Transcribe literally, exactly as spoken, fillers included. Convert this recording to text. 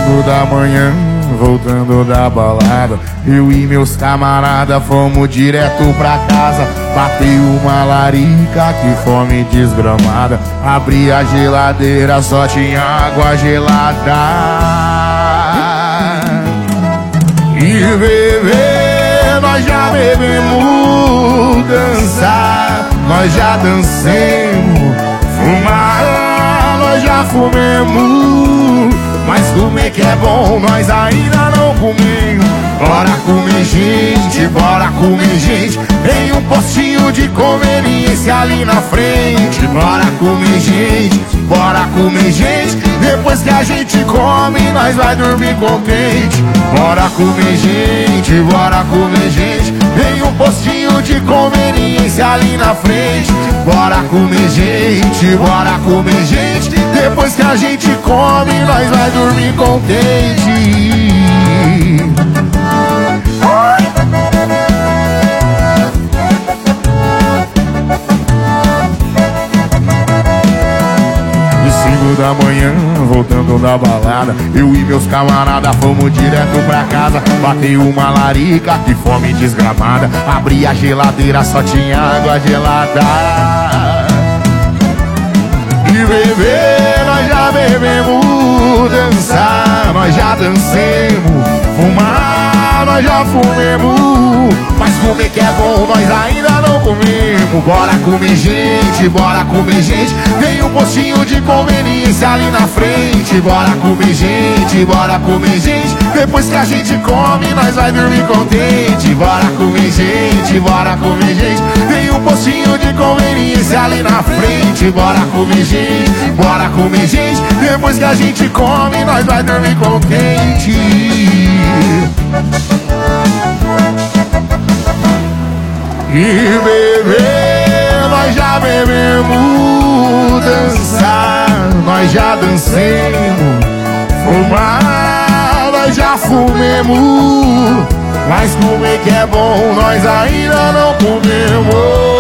cinco da manhã, voltando da balada, eu e meus camarada fomos direto pra casa. Bateu uma larica, que fome desgramada. Abri a geladeira, só tinha água gelada. E beber, nós já bebemos. Dançar, nós já dancemos. Fumar, nós já fumemos. Mas comer que é bom, nós ainda não comemos. Bora comer, gente, bora comer, gente. Tem um postinho de conveniência ali na frente. Bora comer, gente, bora comer, gente. Depois que a gente come, nós vai dormir contente. Bora comer, gente, bora comer, gente. Tem um postinho de conveniência ali na frente. Bora comer, gente, bora comer, gente. Depois que a gente come, nós vai dormir contente. cinco da manhã, voltando da balada, eu e meus camarada fomos direto pra casa. Bateu uma larica, que fome desgramada. Abri a geladeira, só tinha água gelada. E beber, nós já bebemos. Dançar, nós já dancemos. Fumar, nós já fumemos. Mas comer que é bom, nós ainda não comemos. Bora comer, gente, bora comer, gente. Tem um postinho de conveniência ali na frente. Bora comer, gente, bora comer, gente. Depois que a gente come, nós vai dormir contente. Bora comer, gente, bora comer, gente. Tem um postinho de conveniência ali na frente. Bora comer, gente, bora comer, gente. Depois que a gente come, nós vai dormir contente. E beber, nós já bebemos. Dançar, nós já dancemos. Fumar, nós já fumemos. Mas comer que é bom, nós ainda não comemos.